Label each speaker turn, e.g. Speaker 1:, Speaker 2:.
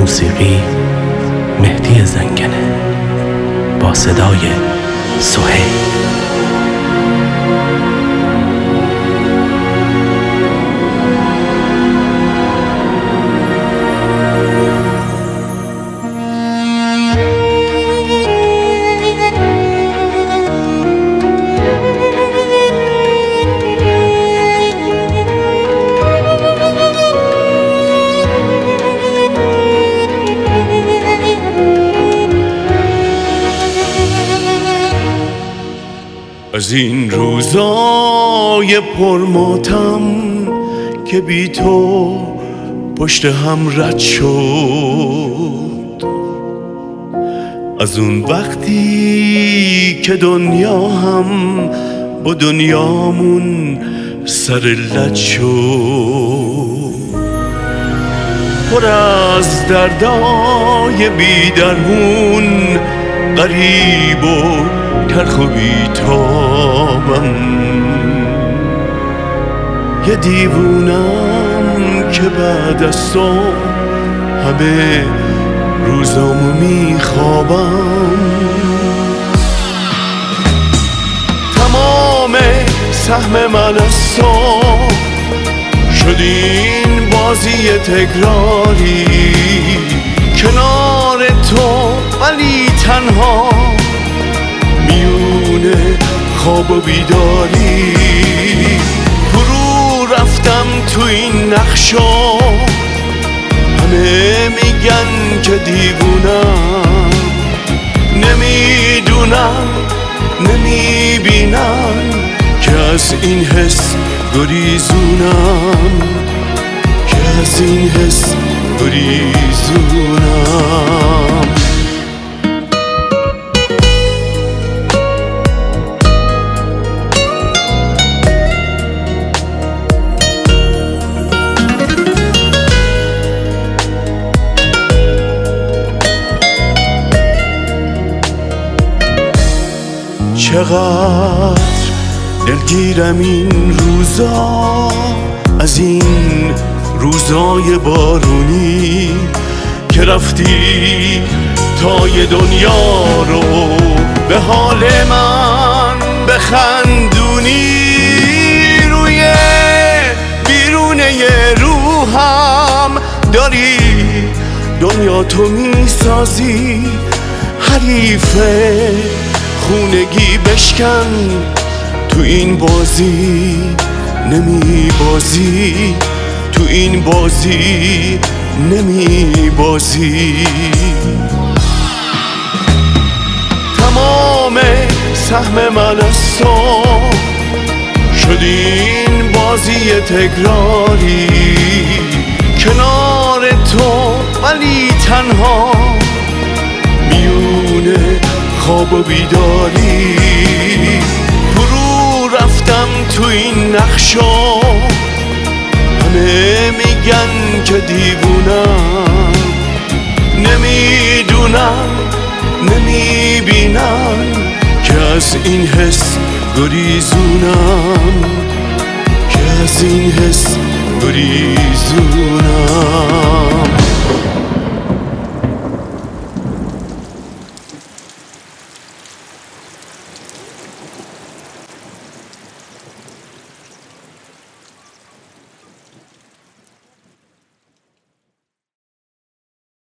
Speaker 1: موسیقی مهدی زنگنه با صدای سهیل.
Speaker 2: از این روزای پرماتم که بی تو پشت هم رد شد، از اون وقتی که دنیا هم با دنیامون سر لد شد، پر از دردای بی درمون غریب و تلخ و بی‌تابم، یه دیوونم که بعد از تو همه روزامو میخوابم. تمام سهم من از تو شد این بازی تکراری، کنار تو ولی تنها میونه خواب و بیداری. فرو رفتم تو این نقشا، همه میگن که دیوونم، نمیدونم نمیبینن که از این حس گریزونم، که از این حس گریزونم. چقدر دلگیرم این روزا، از این روزای بارونی که رفتی تای دنیا رو به حال من بخندونی. روی بیرونه روحم داری دنیا تو میسازی، حریفه خونگی بشکن تو این بازی، نمی بازی تو این بازی، نمی بازی. تمام سهم من از تو شد این بازی تکراری، کنار تو ولی تنها میونه خواب و بیداری. فرو رفتم تو این نقشا، همه میگن که دیوونم، نمیدونم نمیبینن که از این حس گریزونم، که از این حس گریزونم.